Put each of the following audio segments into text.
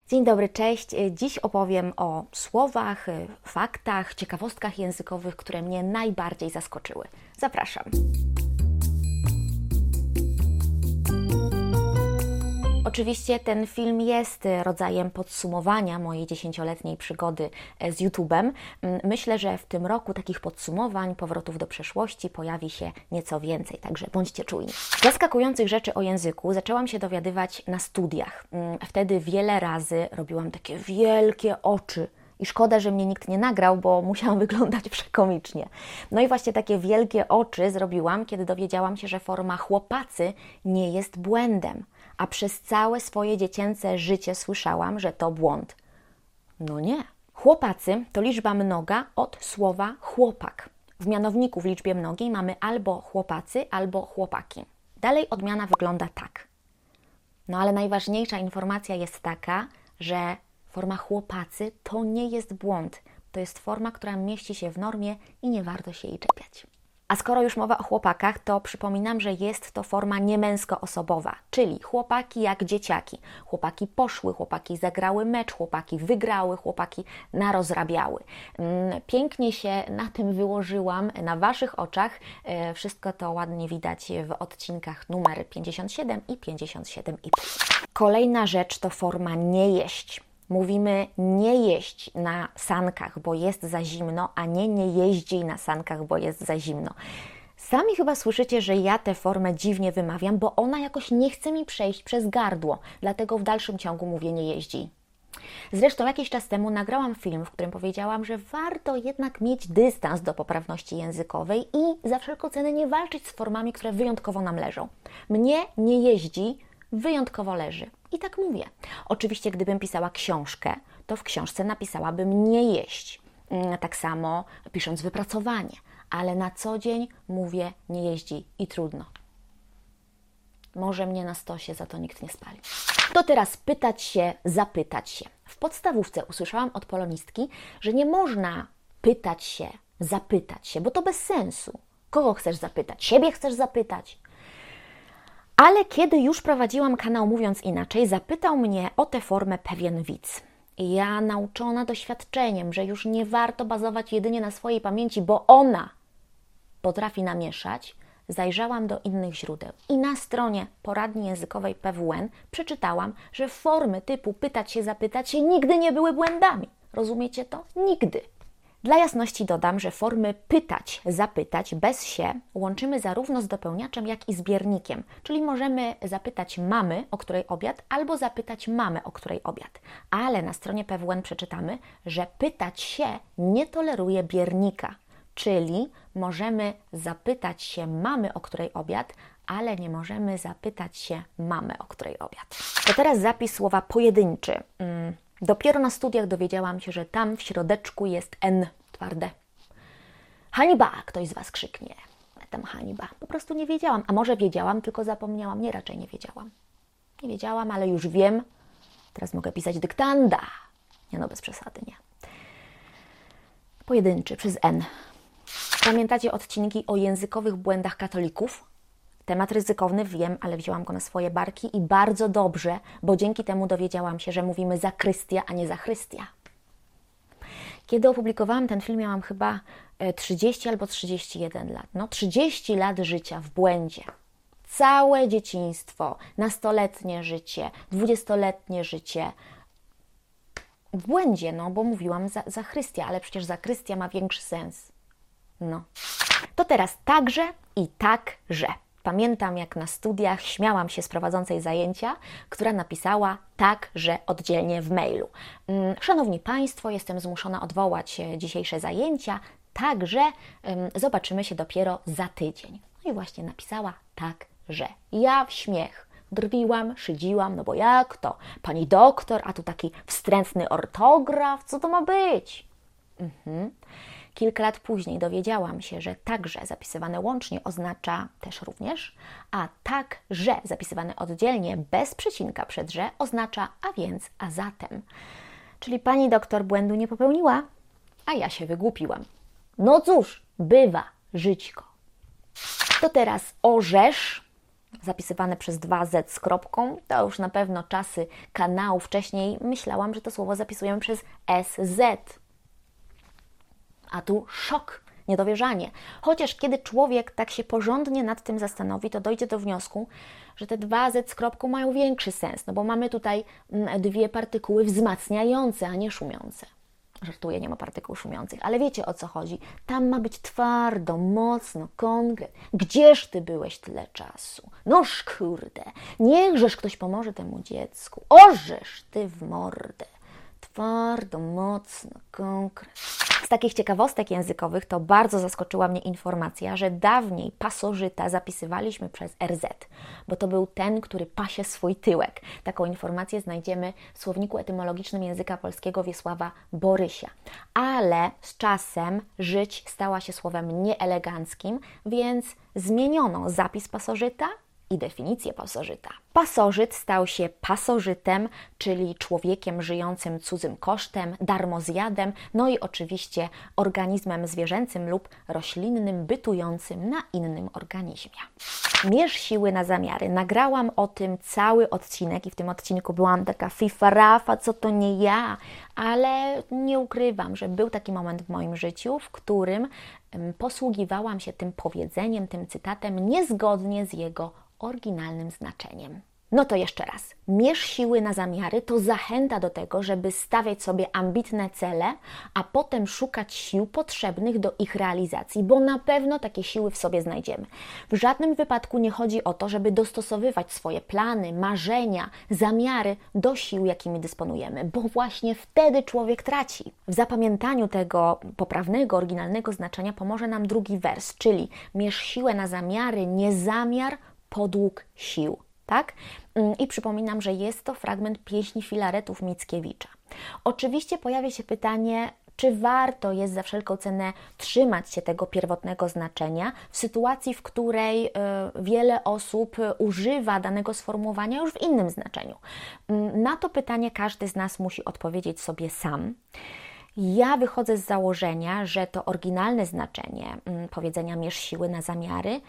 Dzień dobry, cześć. Dziś opowiem o słowach, faktach, ciekawostkach językowych, które mnie najbardziej zaskoczyły. Zapraszam. Oczywiście ten film jest rodzajem podsumowania mojej 10-letniej przygody z YouTube'em. Myślę, że w tym roku takich podsumowań, powrotów do przeszłości pojawi się nieco więcej, także bądźcie czujni. Zaskakujących rzeczy o języku zaczęłam się dowiadywać na studiach. Wtedy wiele razy robiłam takie wielkie oczy. I szkoda, że mnie nikt nie nagrał, bo musiałam wyglądać przekomicznie. No i właśnie takie wielkie oczy zrobiłam, kiedy dowiedziałam się, że forma chłopacy nie jest błędem. A przez całe swoje dziecięce życie słyszałam, że to błąd. No nie. Chłopacy to liczba mnoga od słowa chłopak. W mianowniku w liczbie mnogiej mamy albo chłopacy, albo chłopaki. Dalej odmiana wygląda tak. No ale najważniejsza informacja jest taka, że forma chłopacy to nie jest błąd. To jest forma, która mieści się w normie i nie warto się jej czepiać. A skoro już mowa o chłopakach, to przypominam, że jest to forma niemęskoosobowa, czyli chłopaki jak dzieciaki. Chłopaki poszły, chłopaki zagrały mecz, chłopaki wygrały, chłopaki narozrabiały. Pięknie się na tym wyłożyłam na Waszych oczach. Wszystko to ładnie widać w odcinkach numer 57 i 57,5. Kolejna rzecz to forma nie jeść. Mówimy nie jeść na sankach, bo jest za zimno, a nie jeździ na sankach, bo jest za zimno. Sami chyba słyszycie, że ja tę formę dziwnie wymawiam, bo ona jakoś nie chce mi przejść przez gardło, dlatego w dalszym ciągu mówię nie jeździ. Zresztą jakiś czas temu nagrałam film, w którym powiedziałam, że warto jednak mieć dystans do poprawności językowej i za wszelką cenę nie walczyć z formami, które wyjątkowo nam leżą. Mnie nie jeździ wyjątkowo leży. I tak mówię. Oczywiście, gdybym pisała książkę, to w książce napisałabym nie jeść. Tak samo pisząc wypracowanie. Ale na co dzień mówię nie jeździ i trudno. Może mnie na stosie za to nikt nie spali. To teraz pytać się, zapytać się. W podstawówce usłyszałam od polonistki, że nie można pytać się, zapytać się, bo to bez sensu. Kogo chcesz zapytać? Siebie chcesz zapytać? Ale kiedy już prowadziłam kanał Mówiąc Inaczej, zapytał mnie o tę formę pewien widz. I ja, nauczona doświadczeniem, że już nie warto bazować jedynie na swojej pamięci, bo ona potrafi namieszać, zajrzałam do innych źródeł. I na stronie poradni językowej PWN przeczytałam, że formy typu pytać się, zapytać się nigdy nie były błędami. Rozumiecie to? Nigdy. Dla jasności dodam, że formy pytać, zapytać bez się łączymy zarówno z dopełniaczem, jak i z biernikiem. Czyli możemy zapytać mamy, o której obiad, albo zapytać mamę, o której obiad. Ale na stronie PWN przeczytamy, że pytać się nie toleruje biernika. Czyli możemy zapytać się mamy, o której obiad, ale nie możemy zapytać się mamy, o której obiad. To teraz zapis słowa pojedynczy. Dopiero na studiach dowiedziałam się, że tam w środeczku jest N twarde. Hańba, ktoś z Was krzyknie. Tam hańba. Po prostu nie wiedziałam. A może wiedziałam, tylko zapomniałam. Nie, raczej nie wiedziałam. Nie wiedziałam, ale już wiem. Teraz mogę pisać dyktanda. Nie no, bez przesady, nie. Pojedynczy, przez N. Pamiętacie odcinki o językowych błędach katolików? Temat ryzykowny, wiem, ale wzięłam go na swoje barki i bardzo dobrze, bo dzięki temu dowiedziałam się, że mówimy zakrystia, a nie zachrystia. Kiedy opublikowałam ten film, miałam chyba 30 albo 31 lat. No 30 lat życia w błędzie. Całe dzieciństwo, nastoletnie życie, 20-letnie życie w błędzie, no bo mówiłam zachrystia, ale przecież zakrystia ma większy sens. No. To teraz także i także. Pamiętam, jak na studiach śmiałam się z prowadzącej zajęcia, która napisała tak, że oddzielnie w mailu. Szanowni Państwo, jestem zmuszona odwołać dzisiejsze zajęcia, także zobaczymy się dopiero za tydzień. No i właśnie napisała tak, że. Ja w śmiech. Drwiłam, szydziłam, no bo jak to? Pani doktor, a tu taki wstrętny ortograf, co to ma być? Kilka lat później dowiedziałam się, że także zapisywane łącznie oznacza też również, a tak, że zapisywane oddzielnie bez przecinka przed że oznacza a więc, a zatem. Czyli pani doktor błędu nie popełniła, a ja się wygłupiłam. No cóż, bywa, żyćko. To teraz orzesz zapisywane przez 2Z z kropką, to już na pewno czasy kanału. Wcześniej myślałam, że to słowo zapisujemy przez SZ. A tu szok, niedowierzanie. Chociaż kiedy człowiek tak się porządnie nad tym zastanowi, to dojdzie do wniosku, że te 2Z z kropką mają większy sens, no bo mamy tutaj dwie partykuły wzmacniające, a nie szumiące. Żartuję, nie ma partykuł szumiących, ale wiecie, o co chodzi. Tam ma być twardo, mocno, konkret. Gdzież ty byłeś tyle czasu? Noż kurde, niechżeż ktoś pomoże temu dziecku. Orzesz ty w mordę. Twardo, mocno, konkret. Z takich ciekawostek językowych to bardzo zaskoczyła mnie informacja, że dawniej pasożyta zapisywaliśmy przez RZ, bo to był ten, który pasie swój tyłek. Taką informację znajdziemy w słowniku etymologicznym języka polskiego Wiesława Borysia. Ale z czasem żyć stała się słowem nieeleganckim, więc zmieniono zapis pasożyta i definicję pasożyta. Pasożyt stał się pasożytem, czyli człowiekiem żyjącym cudzym kosztem, darmozjadem, no i oczywiście organizmem zwierzęcym lub roślinnym bytującym na innym organizmie. Mierz siły na zamiary. Nagrałam o tym cały odcinek i w tym odcinku byłam taka fifarafa, co to nie ja, ale nie ukrywam, że był taki moment w moim życiu, w którym posługiwałam się tym powiedzeniem, tym cytatem niezgodnie z jego oryginalnym znaczeniem. No to jeszcze raz. Mierz siły na zamiary to zachęta do tego, żeby stawiać sobie ambitne cele, a potem szukać sił potrzebnych do ich realizacji, bo na pewno takie siły w sobie znajdziemy. W żadnym wypadku nie chodzi o to, żeby dostosowywać swoje plany, marzenia, zamiary do sił, jakimi dysponujemy, bo właśnie wtedy człowiek traci. W zapamiętaniu tego poprawnego, oryginalnego znaczenia pomoże nam drugi wers, czyli mierz siłę na zamiary, nie zamiar, podług sił. Tak? I przypominam, że jest to fragment pieśni Filaretów Mickiewicza. Oczywiście pojawia się pytanie, czy warto jest za wszelką cenę trzymać się tego pierwotnego znaczenia w sytuacji, w której wiele osób używa danego sformułowania już w innym znaczeniu. Na to pytanie każdy z nas musi odpowiedzieć sobie sam. Ja wychodzę z założenia, że to oryginalne znaczenie powiedzenia mierz siły na zamiary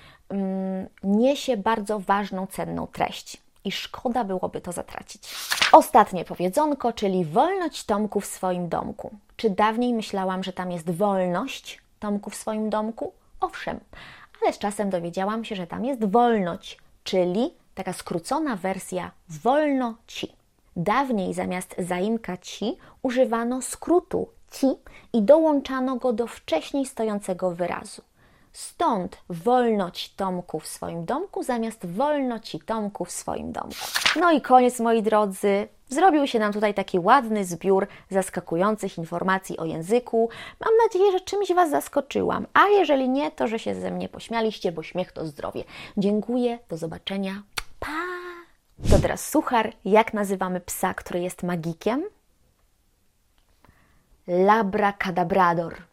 niesie bardzo ważną, cenną treść i szkoda byłoby to zatracić. Ostatnie powiedzonko, czyli wolność Tomku w swoim domku. Czy dawniej myślałam, że tam jest wolność Tomku w swoim domku? Owszem, ale z czasem dowiedziałam się, że tam jest wolność, czyli taka skrócona wersja wolno ci. Dawniej zamiast zaimka ci używano skrótu ci i dołączano go do wcześniej stojącego wyrazu. Stąd wolno ci Tomku w swoim domku zamiast wolno ci Tomku w swoim domku. No i koniec, moi drodzy. Zrobił się nam tutaj taki ładny zbiór zaskakujących informacji o języku. Mam nadzieję, że czymś Was zaskoczyłam, a jeżeli nie, to że się ze mnie pośmialiście, bo śmiech to zdrowie. Dziękuję, do zobaczenia. Pa! To teraz suchar. Jak nazywamy psa, który jest magikiem? Labracadabrador.